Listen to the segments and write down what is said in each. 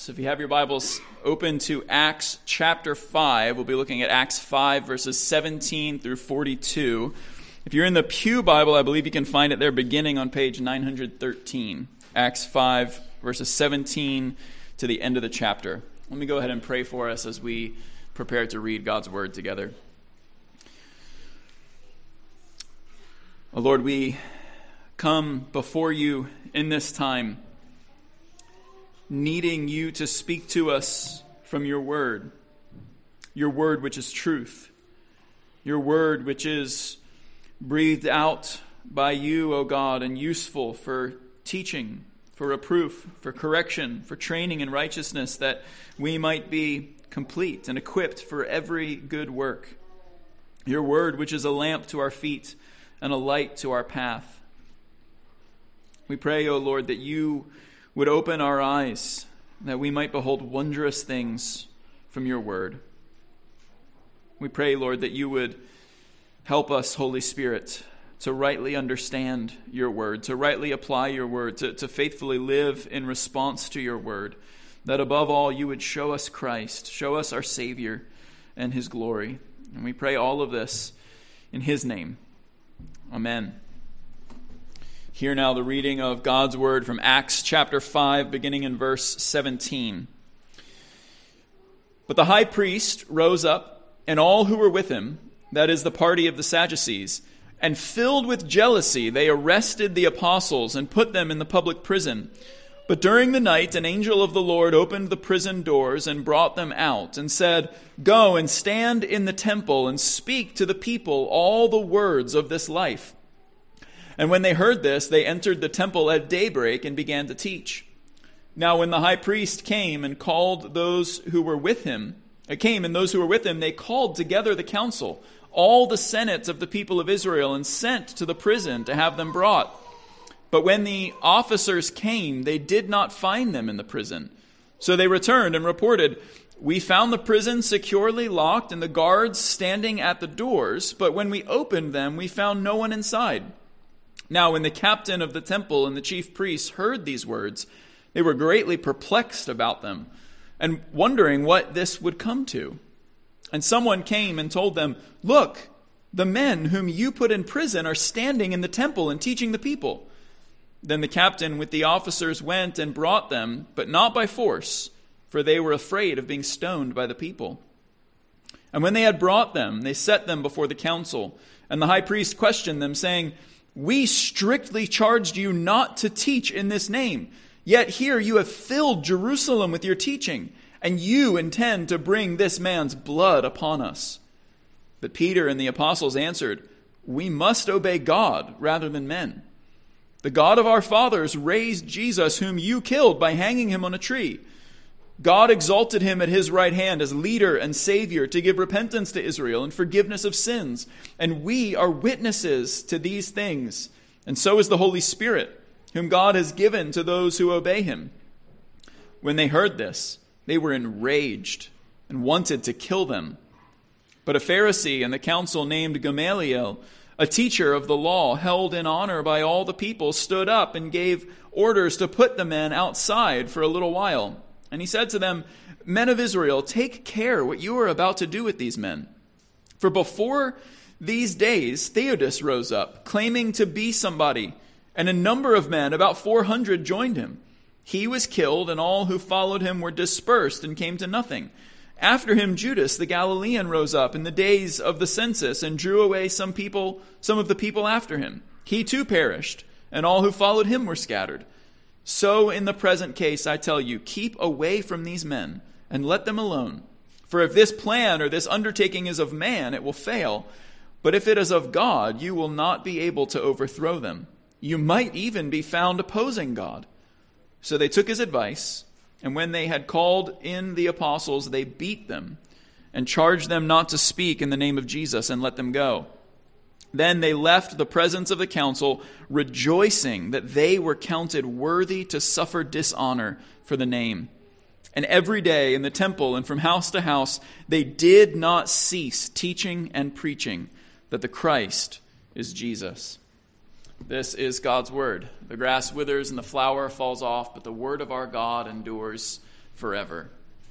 So if you have your Bibles open to Acts chapter 5, we'll be looking at Acts 5 verses 17 through 42. If you're in the Pew Bible, I believe you can find it there beginning on page 913. Acts 5 verses 17 to the end of the chapter. Let me go ahead and pray for us as we prepare to read God's word together. Oh Lord, we come before you in this time, needing you to speak to us from your word which is truth, your word which is breathed out by you, O God, and useful for teaching, for reproof, for correction, for training in righteousness, that we might be complete and equipped for every good work. Your word which is a lamp to our feet and a light to our path. We pray, O Lord, that you would open our eyes, that we might behold wondrous things from your word. We pray, Lord, that you would help us, Holy Spirit, to rightly understand your word, to rightly apply your word, to faithfully live in response to your word, that above all you would show us Christ, show us our Savior and his glory. And we pray all of this in his name. Amen. Hear now the reading of God's word from Acts chapter 5, beginning in verse 17. But the high priest rose up, and all who were with him, that is the party of the Sadducees, and filled with jealousy, they arrested the apostles and put them in the public prison. But during the night, an angel of the Lord opened the prison doors and brought them out, and said, "Go and stand in the temple and speak to the people all the words of this life." And when they heard this, they entered the temple at daybreak and began to teach. Now when the high priest came and those who were with him, they called together the council, all the senate of the people of Israel, and sent to the prison to have them brought. But when the officers came, they did not find them in the prison. So they returned and reported, "We found the prison securely locked and the guards standing at the doors, but when we opened them, we found no one inside." Now when the captain of the temple and the chief priests heard these words, they were greatly perplexed about them, and wondering what this would come to. And someone came and told them, "Look, the men whom you put in prison are standing in the temple and teaching the people." Then the captain with the officers went and brought them, but not by force, for they were afraid of being stoned by the people. And when they had brought them, they set them before the council. And the high priest questioned them, saying, "We strictly charged you not to teach in this name. Yet here you have filled Jerusalem with your teaching, and you intend to bring this man's blood upon us." But Peter and the apostles answered, "We must obey God rather than men. The God of our fathers raised Jesus, whom you killed by hanging him on a tree. God exalted him at his right hand as leader and savior to give repentance to Israel and forgiveness of sins. And we are witnesses to these things. And so is the Holy Spirit, whom God has given to those who obey him." When they heard this, they were enraged and wanted to kill them. But a Pharisee in the council named Gamaliel, a teacher of the law held in honor by all the people, stood up and gave orders to put the men outside for a little while. And he said to them, "Men of Israel, take care what you are about to do with these men. For before these days, Theudas rose up, claiming to be somebody, and a number of men, about 400, joined him. He was killed, and all who followed him were dispersed and came to nothing. After him, Judas the Galilean rose up in the days of the census and drew away some of the people after him. He too perished, and all who followed him were scattered. So in the present case, I tell you, keep away from these men and let them alone. For if this plan or this undertaking is of man, it will fail. But if it is of God, you will not be able to overthrow them. You might even be found opposing God." So they took his advice, and when they had called in the apostles, they beat them and charged them not to speak in the name of Jesus, and let them go. Then they left the presence of the council, rejoicing that they were counted worthy to suffer dishonor for the name. And every day in the temple and from house to house, they did not cease teaching and preaching that the Christ is Jesus. This is God's word. The grass withers and the flower falls off, but the word of our God endures forever.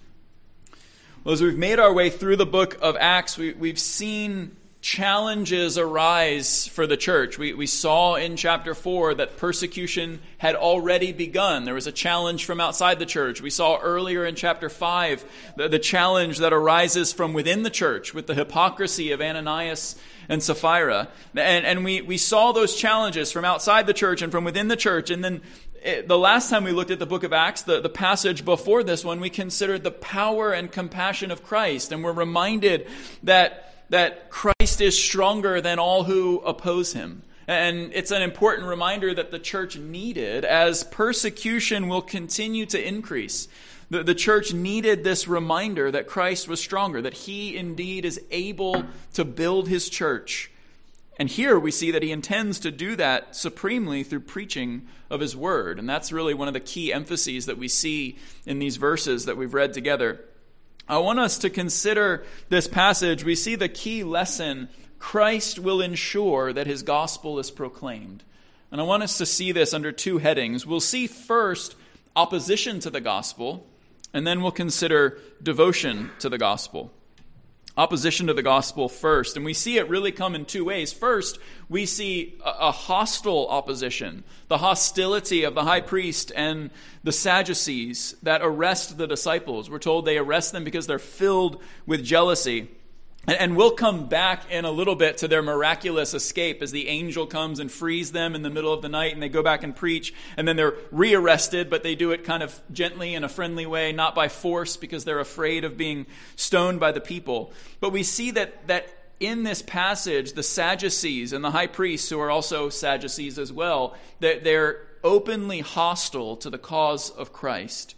Well, as we've made our way through the book of Acts, we've seen challenges arise for the church. We saw in chapter 4 that persecution had already begun. There was a challenge from outside the church. We saw earlier in chapter 5 the challenge that arises from within the church with the hypocrisy of Ananias and Sapphira. And we saw those challenges from outside the church and from within the church. And then the last time we looked at the book of Acts, the passage before this one, we considered the power and compassion of Christ. And we're reminded that Christ is stronger than all who oppose him. And it's an important reminder that the church needed as persecution will continue to increase. The church needed this reminder that Christ was stronger, that he indeed is able to build his church. And here we see that he intends to do that supremely through preaching of his word. And that's really one of the key emphases that we see in these verses that we've read together. I want us to consider this passage. We see the key lesson: Christ will ensure that his gospel is proclaimed. And I want us to see this under two headings. We'll see first opposition to the gospel, and then we'll consider devotion to the gospel. Opposition to the gospel first. And we see it really come in two ways. First, we see a hostile opposition, the hostility of the high priest and the Sadducees that arrest the disciples. We're told they arrest them because they're filled with jealousy. And we'll come back in a little bit to their miraculous escape as the angel comes and frees them in the middle of the night, and they go back and preach, and then they're rearrested, but they do it kind of gently in a friendly way, not by force, because they're afraid of being stoned by the people. But we see that in this passage, the Sadducees and the high priests, who are also Sadducees as well, that they're openly hostile to the cause of Christ.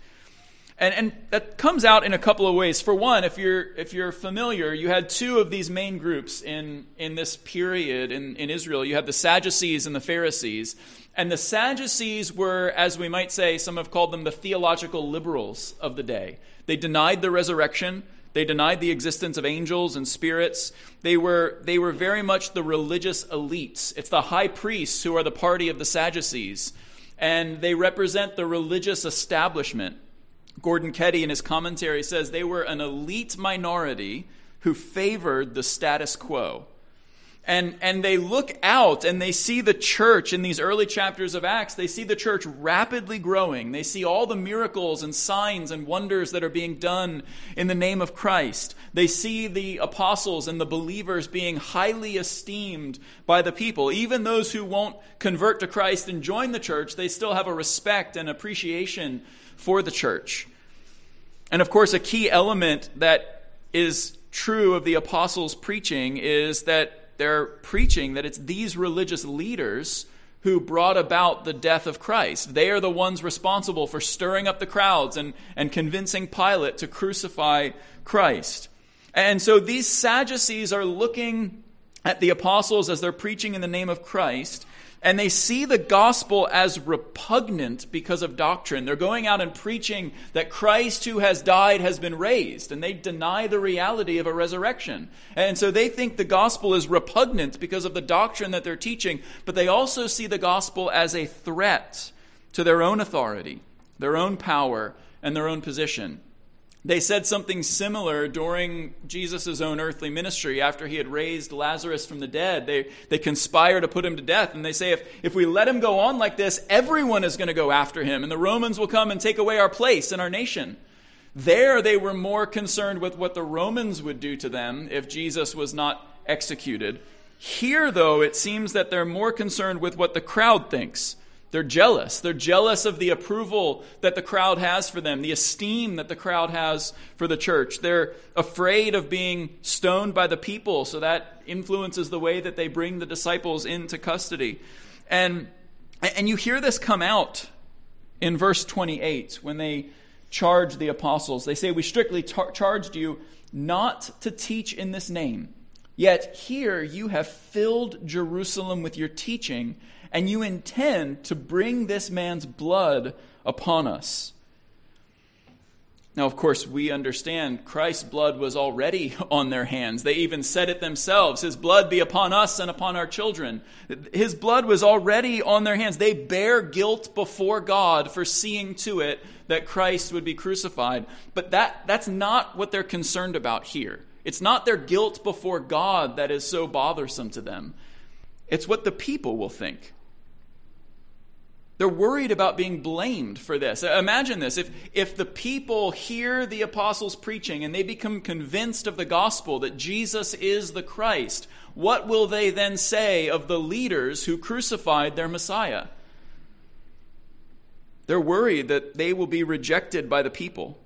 And that comes out in a couple of ways. For one, if you're familiar, you had two of these main groups in this period in Israel. You had the Sadducees and the Pharisees. And the Sadducees were, as we might say, some have called them the theological liberals of the day. They denied the resurrection. They denied the existence of angels and spirits. They were very much the religious elites. It's the high priests who are the party of the Sadducees. And they represent the religious establishment. Gordon Ketty in his commentary says they were an elite minority who favored the status quo. And they look out and they see the church in these early chapters of Acts. They see the church rapidly growing. They see all the miracles and signs and wonders that are being done in the name of Christ. They see the apostles and the believers being highly esteemed by the people. Even those who won't convert to Christ and join the church, they still have a respect and appreciation for the church. And of course, a key element that is true of the apostles' preaching is that they're preaching that it's these religious leaders who brought about the death of Christ. They are the ones responsible for stirring up the crowds and convincing Pilate to crucify Christ. And so these Sadducees are looking at the apostles as they're preaching in the name of Christ, and they see the gospel as repugnant because of doctrine. They're going out and preaching that Christ who has died has been raised, and they deny the reality of a resurrection. And so they think the gospel is repugnant because of the doctrine that they're teaching, but they also see the gospel as a threat to their own authority, their own power, and their own position. They said something similar during Jesus' own earthly ministry after he had raised Lazarus from the dead. They conspire to put him to death, and they say, if we let him go on like this, everyone is going to go after him, and the Romans will come and take away our place in our nation. There they were more concerned with what the Romans would do to them if Jesus was not executed. Here, though, it seems that they're more concerned with what the crowd thinks. They're jealous. They're jealous of the approval that the crowd has for them, the esteem that the crowd has for the church. They're afraid of being stoned by the people, so that influences the way that they bring the disciples into custody. And you hear this come out in verse 28 when they charge the apostles. They say, "We strictly charged you not to teach in this name. Yet here you have filled Jerusalem with your teaching, and you intend to bring this man's blood upon us." Now, of course, we understand Christ's blood was already on their hands. They even said it themselves, his blood be upon us and upon our children. His blood was already on their hands. They bear guilt before God for seeing to it that Christ would be crucified. But that's not what they're concerned about here. It's not their guilt before God that is so bothersome to them. It's what the people will think. They're worried about being blamed for this. Imagine this. If the people hear the apostles preaching and they become convinced of the gospel that Jesus is the Christ, what will they then say of the leaders who crucified their Messiah? They're worried that they will be rejected by the people.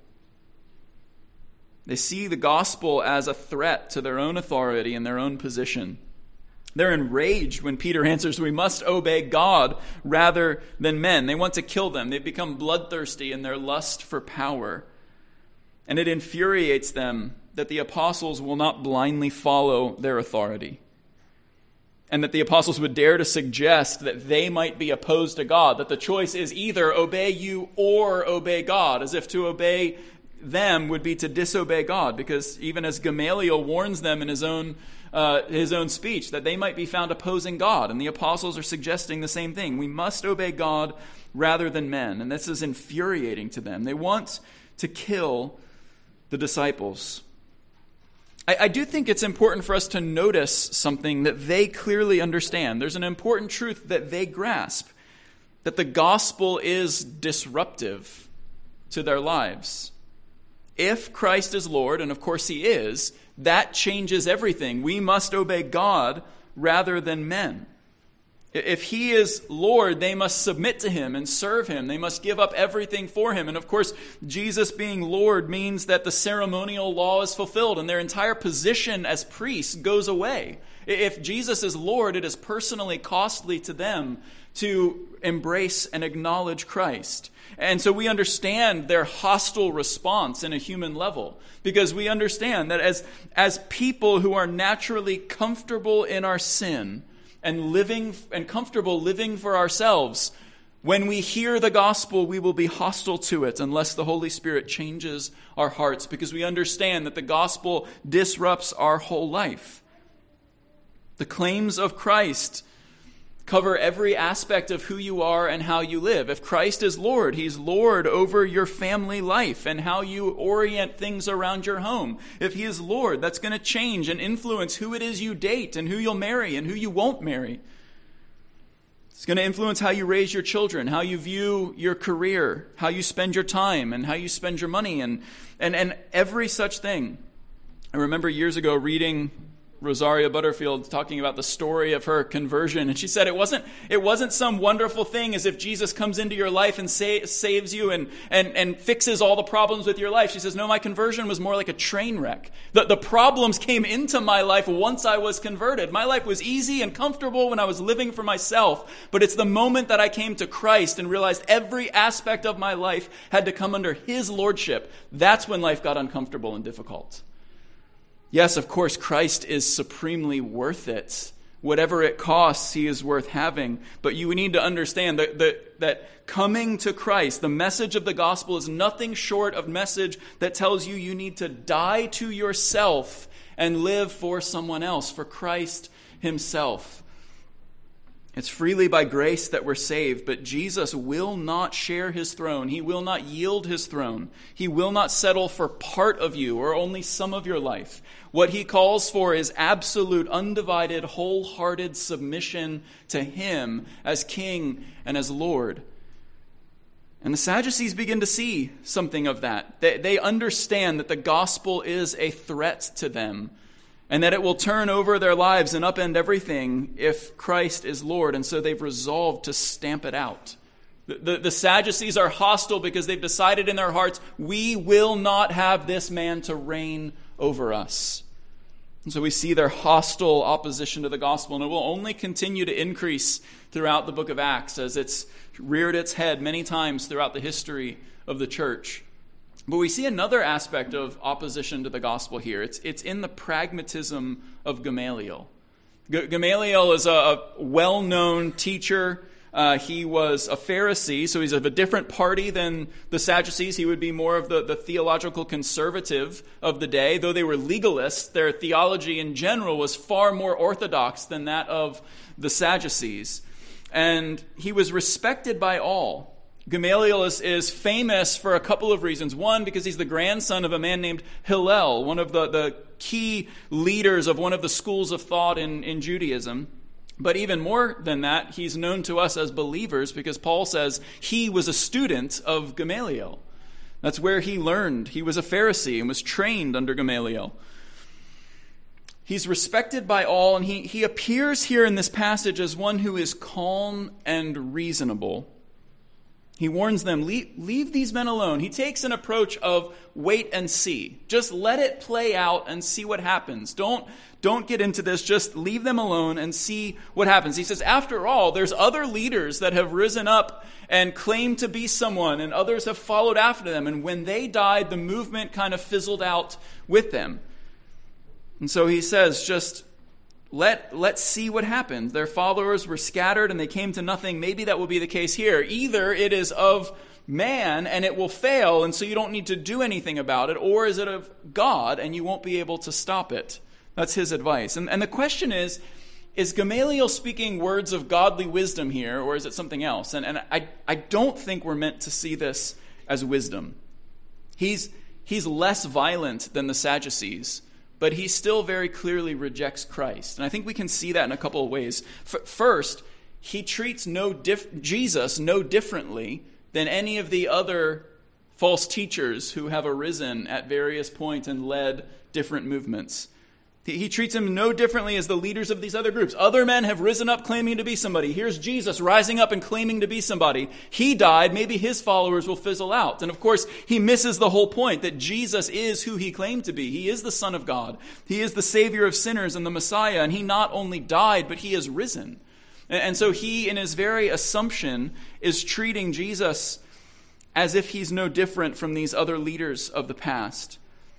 They see the gospel as a threat to their own authority and their own position. They're enraged when Peter answers, we must obey God rather than men. They want to kill them. They've become bloodthirsty in their lust for power. And it infuriates them that the apostles will not blindly follow their authority. And that the apostles would dare to suggest that they might be opposed to God, that the choice is either obey you or obey God, as if to obey them would be to disobey God, because even as Gamaliel warns them in his own speech, that they might be found opposing God. And the apostles are suggesting the same thing. We must obey God rather than men. And this is infuriating to them. They want to kill the disciples. I do think it's important for us to notice something that they clearly understand. There's an important truth that they grasp, that the gospel is disruptive to their lives. If Christ is Lord, and of course he is, that changes everything. We must obey God rather than men. If he is Lord, they must submit to him and serve him. They must give up everything for him. And of course, Jesus being Lord means that the ceremonial law is fulfilled and their entire position as priests goes away. If Jesus is Lord, it is personally costly to them to embrace and acknowledge Christ. And so we understand their hostile response in a human level, because we understand that as people who are naturally comfortable in our sin and comfortable living for ourselves, when we hear the gospel, we will be hostile to it unless the Holy Spirit changes our hearts, because we understand that the gospel disrupts our whole life. The claims of Christ cover every aspect of who you are and how you live. If Christ is Lord, he's Lord over your family life and how you orient things around your home. If he is Lord, that's going to change and influence who it is you date and who you'll marry and who you won't marry. It's going to influence how you raise your children, how you view your career, how you spend your time and how you spend your money and every such thing. I remember years ago reading Rosaria Butterfield talking about the story of her conversion, and she said it wasn't some wonderful thing as if Jesus comes into your life and saves you and fixes all the problems with your life. She says, no, my conversion was more like a train wreck. The problems came into my life once I was converted. My life was easy and comfortable when I was living for myself, but it's the moment that I came to Christ and realized every aspect of my life had to come under his lordship. That's when life got uncomfortable and difficult. Yes, of course, Christ is supremely worth it. Whatever it costs, he is worth having. But you need to understand that coming to Christ, the message of the gospel is nothing short of message that tells you you need to die to yourself and live for someone else, for Christ himself. It's freely by grace that we're saved, but Jesus will not share his throne. He will not yield his throne. He will not settle for part of you or only some of your life. What he calls for is absolute, undivided, wholehearted submission to him as King and as Lord. And the Sadducees begin to see something of that. They understand that the gospel is a threat to them, and that it will turn over their lives and upend everything if Christ is Lord. And so they've resolved to stamp it out. The Sadducees are hostile because they've decided in their hearts, we will not have this man to reign over us. And so we see their hostile opposition to the gospel, and it will only continue to increase throughout the book of Acts as it's reared its head many times throughout the history of the church. But we see another aspect of opposition to the gospel here. It's in the pragmatism of Gamaliel. Gamaliel is a well-known teacher He was a Pharisee, so he's of a different party than the Sadducees. He would be more of the theological conservative of the day. Though they were legalists, their theology in general was far more orthodox than that of the Sadducees. And he was respected by all. Gamaliel is famous for a couple of reasons. One, because he's the grandson of a man named Hillel, one of the key leaders of one of the schools of thought in Judaism. But even more than that, he's known to us as believers because Paul says he was a student of Gamaliel. That's where he learned. He was a Pharisee and was trained under Gamaliel. He's respected by all, and he appears here in this passage as one who is calm and reasonable. He warns them, leave these men alone. He takes an approach of wait and see. Just let it play out and see what happens. Don't get into this. Just leave them alone and see what happens. He says, after all, there's other leaders that have risen up and claimed to be someone, and others have followed after them. And when they died, the movement kind of fizzled out with them. And so he says, just let's see what happens. Their followers were scattered and they came to nothing. Maybe that will be the case here. Either it is of man and it will fail, and so you don't need to do anything about it, or is it of God and you won't be able to stop it? That's his advice. And the question is Gamaliel speaking words of godly wisdom here, or is it something else? And I don't think we're meant to see this as wisdom. He's less violent than the Sadducees, but he still very clearly rejects Christ. And I think we can see that in a couple of ways. First, he treats Jesus no differently than any of the other false teachers who have arisen at various points and led different movements. He treats him no differently as the leaders of these other groups. Other men have risen up claiming to be somebody. Here's Jesus rising up and claiming to be somebody. He died. Maybe his followers will fizzle out. And of course, he misses the whole point that Jesus is who he claimed to be. He is the Son of God. He is the Savior of sinners and the Messiah. And he not only died, but he has risen. And so he, in his very assumption, is treating Jesus as if he's no different from these other leaders of the past.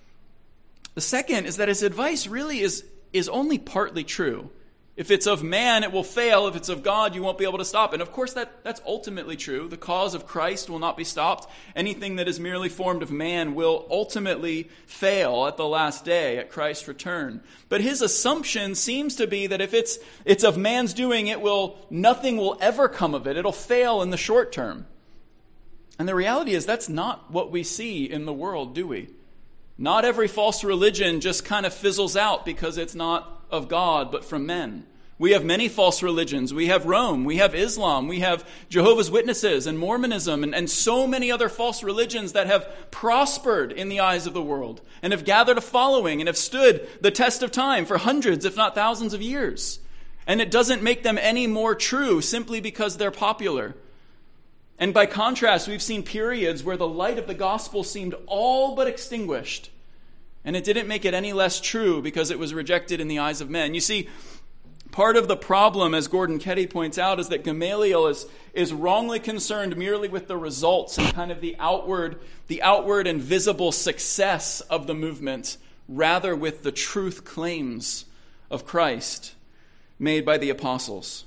The second is that his advice really is only partly true. If it's of man, it will fail. If it's of God, you won't be able to stop. And of course, that's ultimately true. The cause of Christ will not be stopped. Anything that is merely formed of man will ultimately fail at the last day, at Christ's return. But his assumption seems to be that if it's of man's doing, nothing will ever come of it. It'll fail in the short term. And the reality is that's not what we see in the world, do we? Not every false religion just kind of fizzles out because it's not of God, but from men. We have many false religions. We have Rome. We have Islam. We have Jehovah's Witnesses and Mormonism and so many other false religions that have prospered in the eyes of the world and have gathered a following and have stood the test of time for hundreds, if not thousands of years. And it doesn't make them any more true simply because they're popular. And by contrast, we've seen periods where the light of the gospel seemed all but extinguished. And it didn't make it any less true because it was rejected in the eyes of men. You see, part of the problem, as Gordon Ketty points out, is that Gamaliel is wrongly concerned merely with the results and kind of the outward and visible success of the movement, rather with the truth claims of Christ made by the apostles.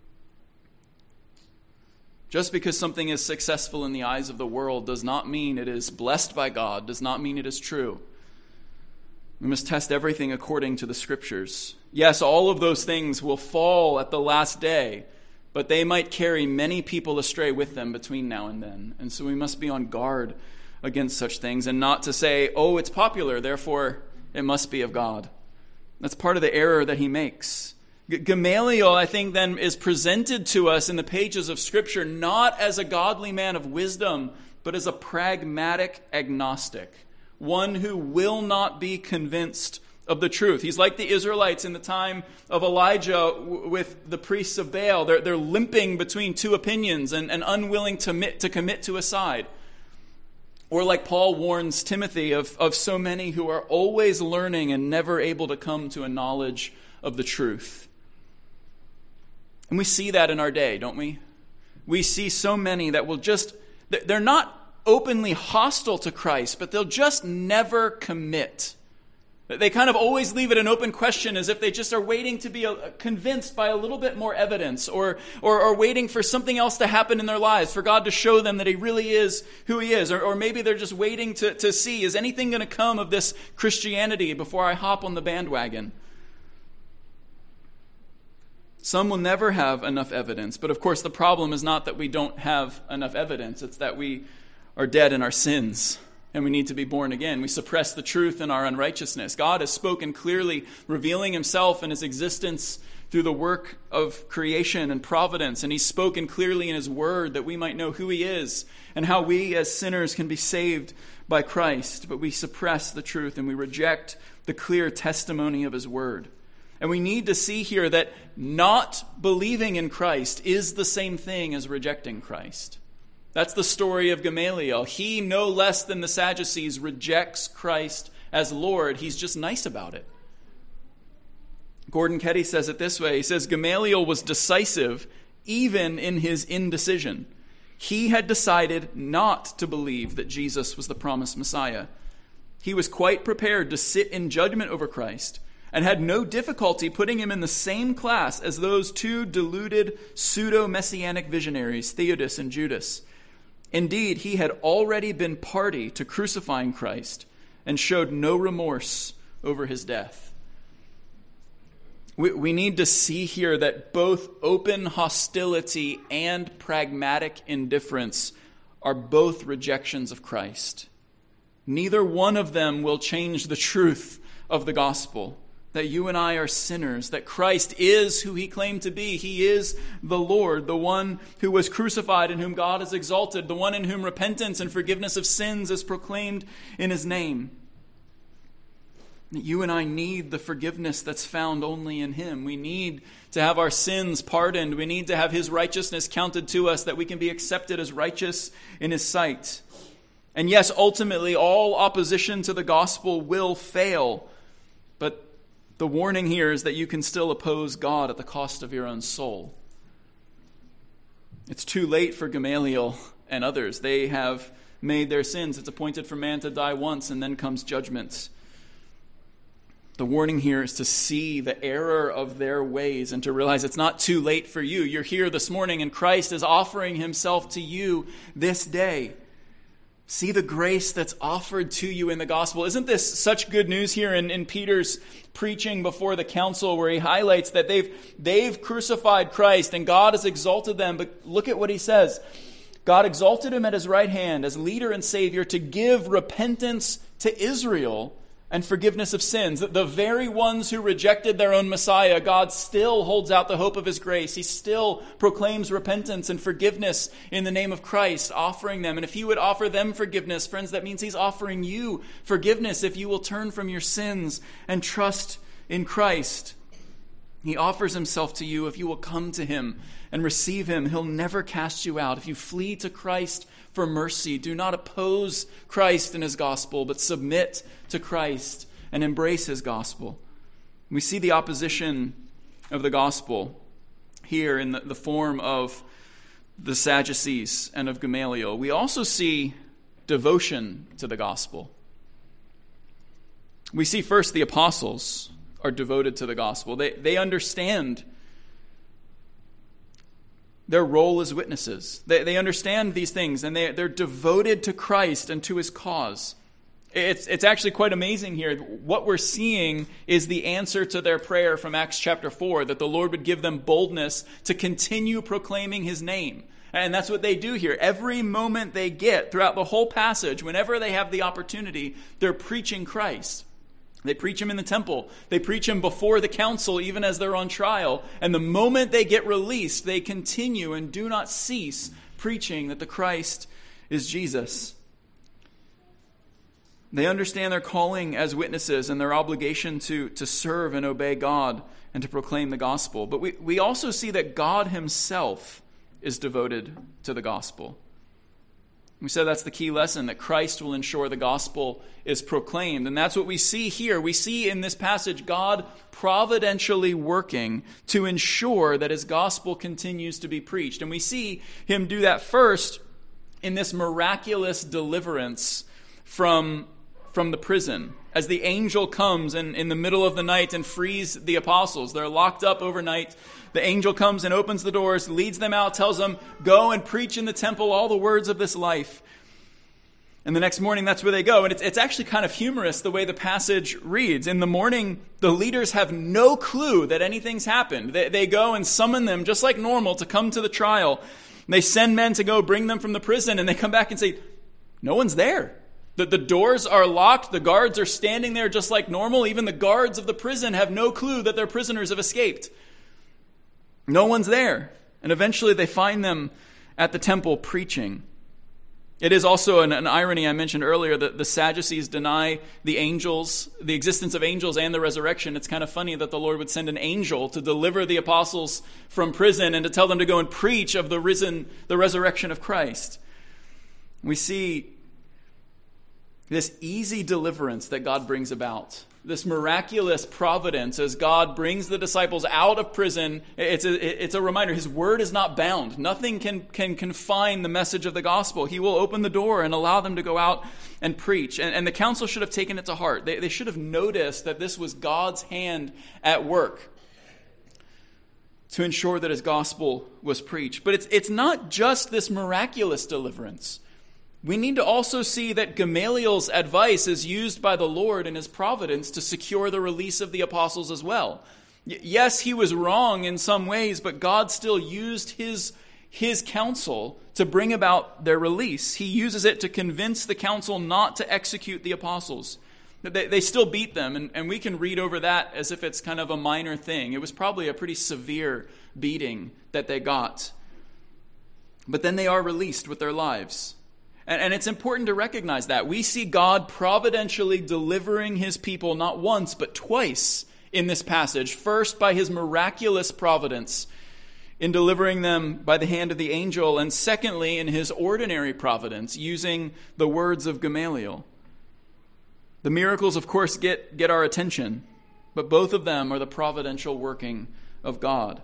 Just because something is successful in the eyes of the world does not mean it is blessed by God, does not mean it is true. We must test everything according to the Scriptures. Yes, all of those things will fall at the last day, but they might carry many people astray with them between now and then. And so we must be on guard against such things and not to say, oh, it's popular, therefore it must be of God. That's part of the error that he makes. Gamaliel, I think, then is presented to us in the pages of Scripture not as a godly man of wisdom, but as a pragmatic agnostic, one who will not be convinced of the truth. He's like the Israelites in the time of Elijah with the priests of Baal. They're limping between two opinions and unwilling to commit to a side. Or like Paul warns Timothy of so many who are always learning and never able to come to a knowledge of the truth. And we see that in our day, don't we? We see so many that will they're not openly hostile to Christ, but they'll just never commit. They kind of always leave it an open question, as if they just are waiting to be convinced by a little bit more evidence, or waiting for something else to happen in their lives, for God to show them that he really is who he is. Or maybe they're just waiting to see, is anything going to come of this Christianity before I hop on the bandwagon? Some will never have enough evidence, but of course the problem is not that we don't have enough evidence, it's that we are dead in our sins. And we need to be born again. We suppress the truth in our unrighteousness. God has spoken clearly, revealing himself and his existence through the work of creation and providence. And he's spoken clearly in his word that we might know who he is and how we as sinners can be saved by Christ. But we suppress the truth and we reject the clear testimony of his word. And we need to see here that not believing in Christ is the same thing as rejecting Christ. That's the story of Gamaliel. He, no less than the Sadducees, rejects Christ as Lord. He's just nice about it. Gordon Ketty says it this way. He says, Gamaliel was decisive even in his indecision. He had decided not to believe that Jesus was the promised Messiah. He was quite prepared to sit in judgment over Christ and had no difficulty putting him in the same class as those two deluded pseudo-messianic visionaries, Theudas and Judas. Indeed, he had already been party to crucifying Christ and showed no remorse over his death. We need to see here that both open hostility and pragmatic indifference are both rejections of Christ. Neither one of them will change the truth of the gospel, that you and I are sinners, that Christ is who he claimed to be. He is the Lord, the one who was crucified and whom God has exalted, the one in whom repentance and forgiveness of sins is proclaimed in his name. You and I need the forgiveness that's found only in him. We need to have our sins pardoned. We need to have his righteousness counted to us, that we can be accepted as righteous in his sight. And yes, ultimately, all opposition to the gospel will fail. But the warning here is that you can still oppose God at the cost of your own soul. It's too late for Gamaliel and others. They have made their sins. It's appointed for man to die once, and then comes judgment. The warning here is to see the error of their ways and to realize it's not too late for you. You're here this morning and Christ is offering himself to you this day. See the grace that's offered to you in the gospel. Isn't this such good news here in Peter's preaching before the council, where he highlights that they've crucified Christ and God has exalted them. But look at what he says. God exalted him at his right hand as leader and savior to give repentance to Israel and forgiveness of sins. The very ones who rejected their own Messiah, God still holds out the hope of his grace. He still proclaims repentance and forgiveness in the name of Christ, offering them. And if he would offer them forgiveness, friends, that means he's offering you forgiveness if you will turn from your sins and trust in Christ. He offers himself to you if you will come to him and receive him. He'll never cast you out. If you flee to Christ for mercy, do not oppose Christ and his gospel, but submit to Christ and embrace his gospel. We see the opposition of the gospel here in the form of the Sadducees and of Gamaliel. We also see devotion to the gospel. We see first the apostles are devoted to the gospel. They understand their role as witnesses. They understand these things, and they're devoted to Christ and to his cause. It's actually quite amazing here. What we're seeing is the answer to their prayer from Acts chapter 4, that the Lord would give them boldness to continue proclaiming his name. And that's what they do here. Every moment they get throughout the whole passage, whenever they have the opportunity, they're preaching Christ. They preach him in the temple. They preach him before the council, even as they're on trial. And the moment they get released, they continue and do not cease preaching that the Christ is Jesus. They understand their calling as witnesses and their obligation to serve and obey God and to proclaim the gospel. But we also see that God himself is devoted to the gospel. We said that's the key lesson, that Christ will ensure the gospel is proclaimed. And that's what we see here. We see in this passage God providentially working to ensure that his gospel continues to be preached. And we see him do that first in this miraculous deliverance from from the prison as the angel comes in the middle of the night and frees the apostles. They're locked up overnight. The angel comes and opens the doors, leads them out, tells them, go and preach in the temple all the words of this life. And the next morning, that's where they go. And it's actually kind of humorous the way the passage reads. In the morning, the leaders have no clue that anything's happened. They go and summon them just like normal to come to the trial. They send men to go bring them from the prison, and they come back and say, no one's there. The doors are locked. The guards are standing there just like normal. Even the guards of the prison have no clue that their prisoners have escaped. No one's there. And eventually they find them at the temple preaching. It is also an irony I mentioned earlier that the Sadducees deny the existence of angels and the resurrection. It's kind of funny that the Lord would send an angel to deliver the apostles from prison and to tell them to go and preach of the resurrection of Christ. We see this easy deliverance that God brings about. This miraculous providence as God brings the disciples out of prison. It's a reminder. His word is not bound. Nothing can confine the message of the gospel. He will open the door and allow them to go out and preach. And the council should have taken it to heart. They should have noticed that this was God's hand at work to ensure that his gospel was preached. But it's not just this miraculous deliverance. We need to also see that Gamaliel's advice is used by the Lord in his providence to secure the release of the apostles as well. Yes, he was wrong in some ways, but God still used his counsel to bring about their release. He uses it to convince the council not to execute the apostles. They still beat them, and we can read over that as if it's kind of a minor thing. It was probably a pretty severe beating that they got. But then they are released with their lives. And it's important to recognize that. We see God providentially delivering his people not once, but twice in this passage. First, by his miraculous providence in delivering them by the hand of the angel. And secondly, in his ordinary providence, using the words of Gamaliel. The miracles, of course, get our attention. But both of them are the providential working of God.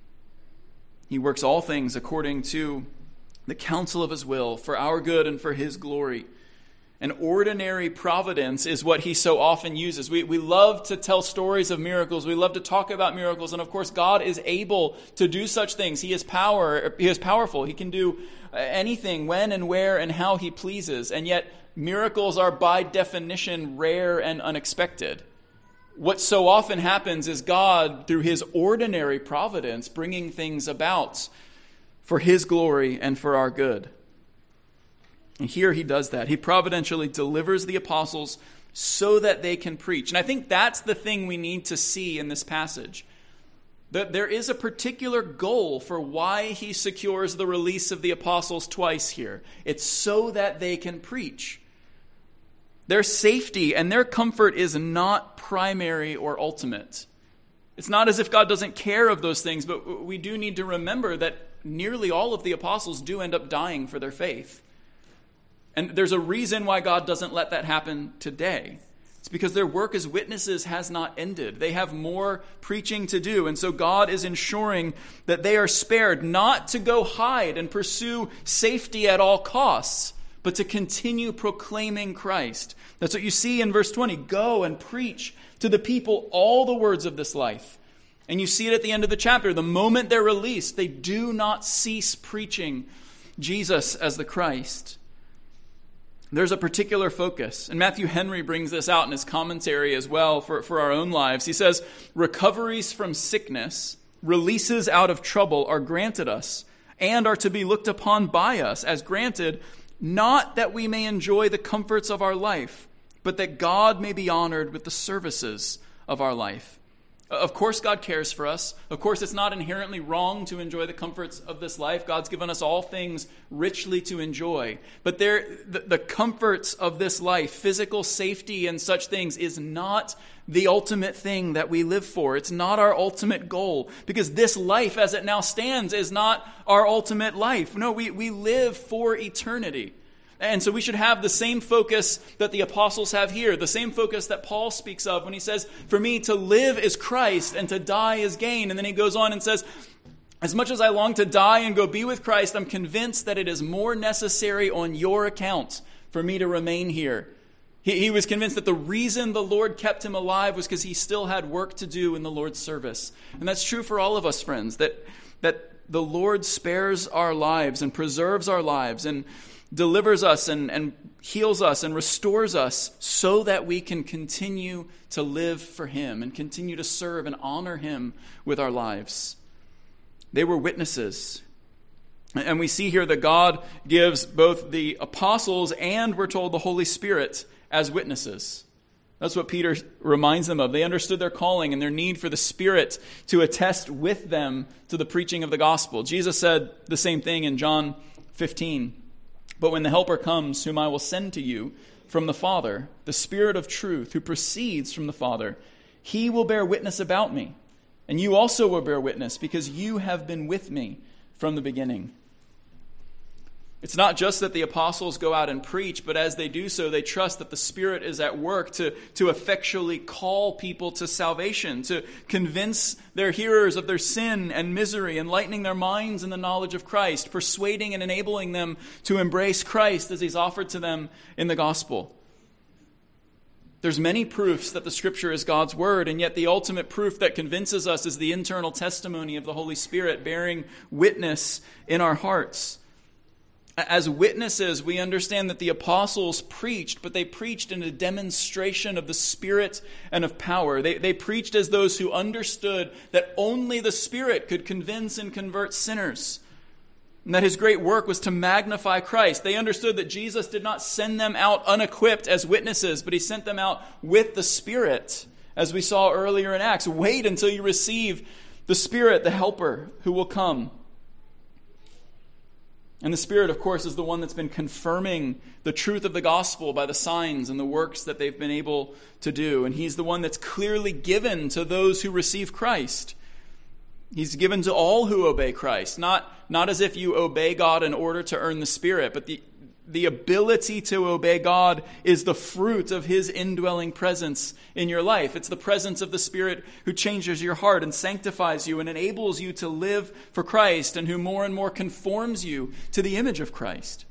He works all things according to the counsel of his will, for our good and for his glory. And ordinary providence is what he so often uses. We love to tell stories of miracles. We love to talk about miracles. And of course, God is able to do such things. He is powerful. He can do anything, when and where and how he pleases. And yet, miracles are by definition rare and unexpected. What so often happens is God, through his ordinary providence, bringing things about for his glory and for our good. And here he does that. He providentially delivers the apostles so that they can preach. And I think that's the thing we need to see in this passage. That there is a particular goal for why he secures the release of the apostles twice here. It's so that they can preach. Their safety and their comfort is not primary or ultimate. It's not as if God doesn't care of those things, but we do need to remember that nearly all of the apostles do end up dying for their faith. And there's a reason why God doesn't let that happen today. It's because their work as witnesses has not ended. They have more preaching to do. And so God is ensuring that they are spared not to go hide and pursue safety at all costs, but to continue proclaiming Christ. That's what you see in verse 20. Go and preach to the people all the words of this life. And you see it at the end of the chapter. The moment they're released, they do not cease preaching Jesus as the Christ. There's a particular focus. And Matthew Henry brings this out in his commentary as well for our own lives. He says, recoveries from sickness, releases out of trouble are granted us and are to be looked upon by us as granted, not that we may enjoy the comforts of our life, but that God may be honored with the services of our life. Of course, God cares for us. Of course, it's not inherently wrong to enjoy the comforts of this life. God's given us all things richly to enjoy. But the comforts of this life, physical safety and such things, is not the ultimate thing that we live for. It's not our ultimate goal, because this life as it now stands is not our ultimate life. No, we live for eternity. And so we should have the same focus that the apostles have here, the same focus that Paul speaks of when he says, for me to live is Christ and to die is gain. And then he goes on and says, as much as I long to die and go be with Christ, I'm convinced that it is more necessary on your account for me to remain here. He was convinced that the reason the Lord kept him alive was because he still had work to do in the Lord's service. And that's true for all of us, friends, that the Lord spares our lives and preserves our lives and delivers us and heals us and restores us so that we can continue to live for him and continue to serve and honor him with our lives. They were witnesses. And we see here that God gives both the apostles and, we're told, the Holy Spirit as witnesses. That's what Peter reminds them of. They understood their calling and their need for the Spirit to attest with them to the preaching of the gospel. Jesus said the same thing in John 15. But when the Helper comes, whom I will send to you from the Father, the Spirit of truth, who proceeds from the Father, he will bear witness about me. And you also will bear witness, because you have been with me from the beginning. It's not just that the apostles go out and preach, but as they do so, they trust that the Spirit is at work to effectually call people to salvation, to convince their hearers of their sin and misery, enlightening their minds in the knowledge of Christ, persuading and enabling them to embrace Christ as he's offered to them in the gospel. There's many proofs that the Scripture is God's Word, and yet the ultimate proof that convinces us is the internal testimony of the Holy Spirit bearing witness in our hearts. As witnesses, we understand that the apostles preached, but they preached in a demonstration of the Spirit and of power. They preached as those who understood that only the Spirit could convince and convert sinners, and that his great work was to magnify Christ. They understood that Jesus did not send them out unequipped as witnesses, but he sent them out with the Spirit, as we saw earlier in Acts. Wait until you receive the Spirit, the Helper, who will come. And the Spirit, of course, is the one that's been confirming the truth of the gospel by the signs and the works that they've been able to do. And he's the one that's clearly given to those who receive Christ. He's given to all who obey Christ, not as if you obey God in order to earn the Spirit, but the ability to obey God is the fruit of his indwelling presence in your life. It's the presence of the Spirit who changes your heart and sanctifies you and enables you to live for Christ, and who more and more conforms you to the image of Christ.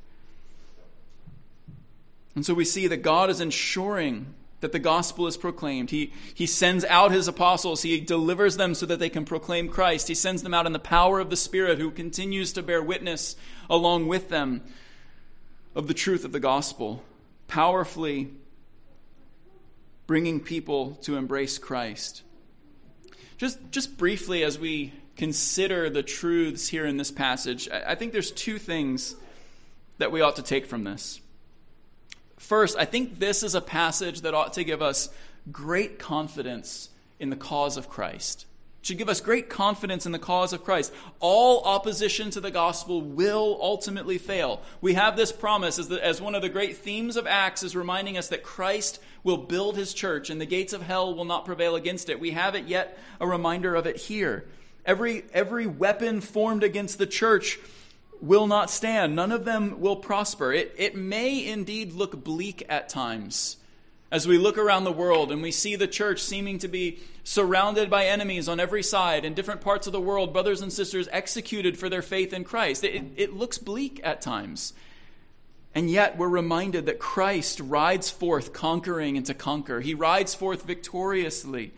And so we see that God is ensuring that the gospel is proclaimed. He sends out his apostles. He delivers them so that they can proclaim Christ. He sends them out in the power of the Spirit, who continues to bear witness along with them of the truth of the gospel, powerfully bringing people to embrace Christ. Just briefly, as we consider the truths here in this passage, I think there's two things that we ought to take from this. First, I think this is a passage that ought to give us great confidence in the cause of Christ. It should give us great confidence in the cause of Christ. All opposition to the gospel will ultimately fail. We have this promise as one of the great themes of Acts is reminding us that Christ will build his church and the gates of hell will not prevail against it. We have it yet a reminder of it here. Every weapon formed against the church will not stand. None of them will prosper. It may indeed look bleak at times as we look around the world and we see the church seeming to be surrounded by enemies on every side in different parts of the world, brothers and sisters executed for their faith in Christ. It looks bleak at times. And yet we're reminded that Christ rides forth conquering and to conquer. He rides forth victoriously.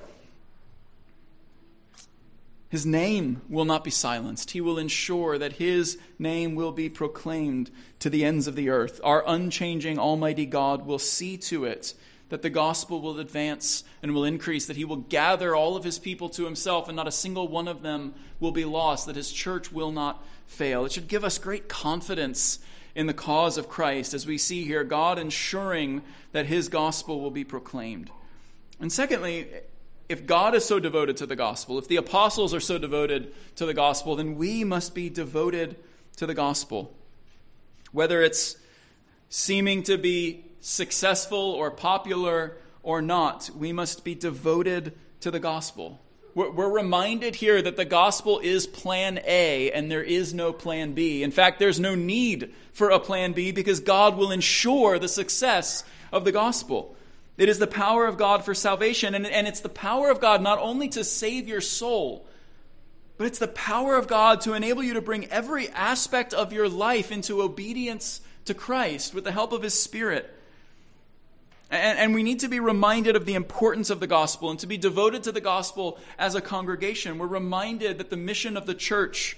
His name will not be silenced. He will ensure that his name will be proclaimed to the ends of the earth. Our unchanging Almighty God will see to it that the gospel will advance and will increase, that he will gather all of his people to himself and not a single one of them will be lost, that his church will not fail. It should give us great confidence in the cause of Christ as we see here God ensuring that his gospel will be proclaimed. And secondly, if God is so devoted to the gospel, if the apostles are so devoted to the gospel, then we must be devoted to the gospel. Whether it's seeming to be successful or popular or not, we must be devoted to the gospel. We're reminded here that the gospel is plan A and there is no plan B. In fact, there's no need for a plan B because God will ensure the success of the gospel. It is the power of God for salvation, and it's the power of God not only to save your soul, but it's the power of God to enable you to bring every aspect of your life into obedience to Christ with the help of his Spirit. And we need to be reminded of the importance of the gospel and to be devoted to the gospel as a congregation. We're reminded that the mission of the church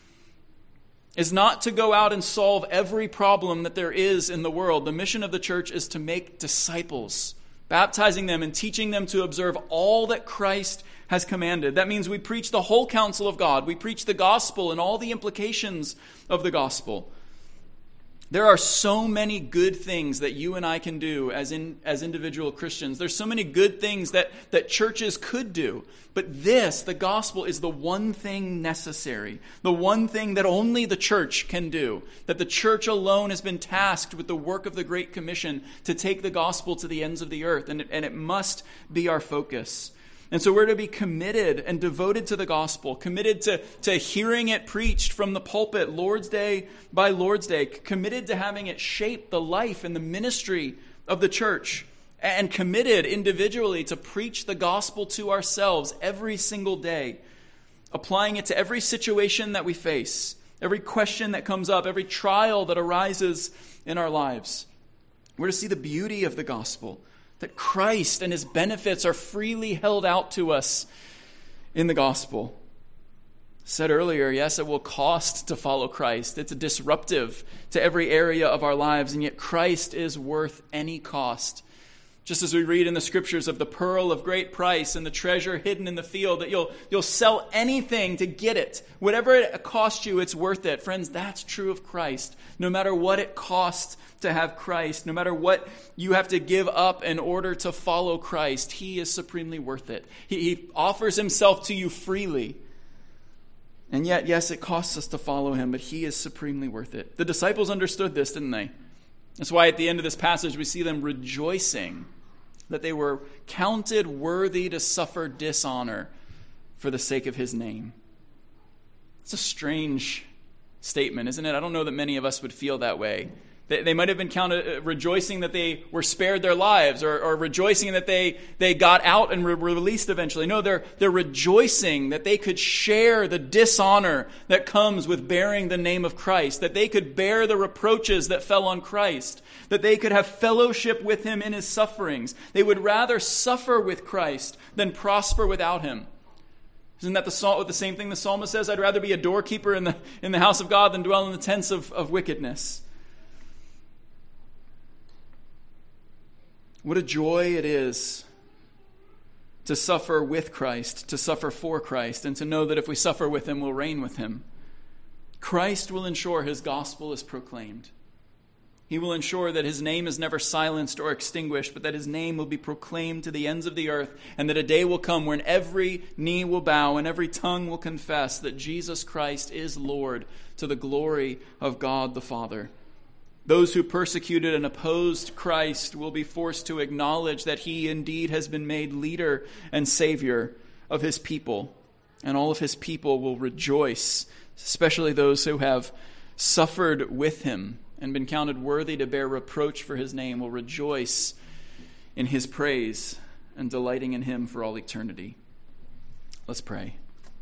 is not to go out and solve every problem that there is in the world. The mission of the church is to make disciples, baptizing them and teaching them to observe all that Christ has commanded. That means we preach the whole counsel of God. We preach the gospel and all the implications of the gospel. There are so many good things that you and I can do as individual Christians. There's so many good things that churches could do. But this, the gospel, is the one thing necessary. The one thing that only the church can do. That the church alone has been tasked with the work of the Great Commission to take the gospel to the ends of the earth. And it must be our focus. And so we're to be committed and devoted to the gospel, committed to hearing it preached from the pulpit Lord's Day by Lord's Day, committed to having it shape the life and the ministry of the church, and committed individually to preach the gospel to ourselves every single day, applying it to every situation that we face, every question that comes up, every trial that arises in our lives. We're to see the beauty of the gospel, that Christ and his benefits are freely held out to us in the gospel. Said earlier, yes, it will cost to follow Christ. It's disruptive to every area of our lives, and yet Christ is worth any cost. Just as we read in the scriptures of the pearl of great price and the treasure hidden in the field, that you'll sell anything to get it. Whatever it costs you, it's worth it. Friends, that's true of Christ. No matter what it costs to have Christ, no matter what you have to give up in order to follow Christ, he is supremely worth it. He offers himself to you freely. And yet, yes, it costs us to follow him, but he is supremely worth it. The disciples understood this, didn't they? That's why at the end of this passage we see them rejoicing that they were counted worthy to suffer dishonor for the sake of his name. It's a strange statement, isn't it? I don't know that many of us would feel that way. They might have been counted rejoicing that they were spared their lives, or rejoicing that they got out and were released eventually. No, they're rejoicing that they could share the dishonor that comes with bearing the name of Christ, that they could bear the reproaches that fell on Christ, that they could have fellowship with him in his sufferings. They would rather suffer with Christ than prosper without him. Isn't that the same thing the psalmist says? I'd rather be a doorkeeper in the house of God than dwell in the tents of wickedness. What a joy it is to suffer with Christ, to suffer for Christ, and to know that if we suffer with him, we'll reign with him. Christ will ensure his gospel is proclaimed. He will ensure that his name is never silenced or extinguished, but that his name will be proclaimed to the ends of the earth, and that a day will come when every knee will bow and every tongue will confess that Jesus Christ is Lord, to the glory of God the Father. Those who persecuted and opposed Christ will be forced to acknowledge that he indeed has been made leader and savior of his people. And all of his people will rejoice, especially those who have suffered with him and been counted worthy to bear reproach for his name will rejoice in his praise and delighting in him for all eternity. Let's pray.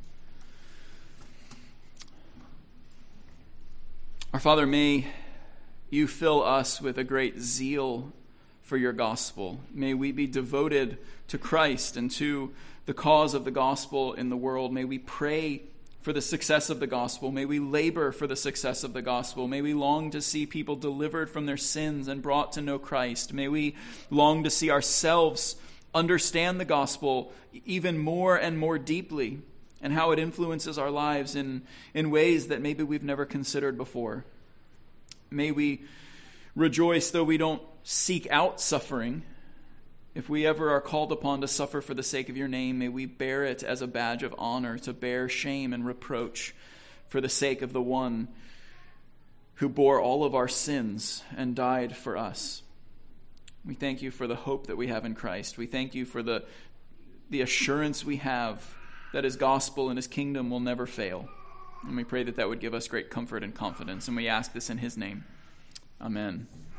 Our Father, may you fill us with a great zeal for your gospel. May we be devoted to Christ and to the cause of the gospel in the world. May we pray for the success of the gospel. May we labor for the success of the gospel. May we long to see people delivered from their sins and brought to know Christ. May we long to see ourselves understand the gospel even more and more deeply, and how it influences our lives in ways that maybe we've never considered before. May we rejoice though we don't seek out suffering. If we ever are called upon to suffer for the sake of your name, may we bear it as a badge of honor, to bear shame and reproach for the sake of the one who bore all of our sins and died for us. We thank you for the hope that we have in Christ. We thank you for the assurance we have that his gospel and his kingdom will never fail. And we pray that that would give us great comfort and confidence. And we ask this in his name. Amen.